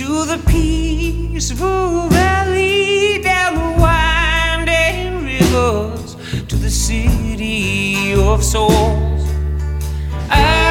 to the peaceful valley, down the winding rivers, to the city of souls.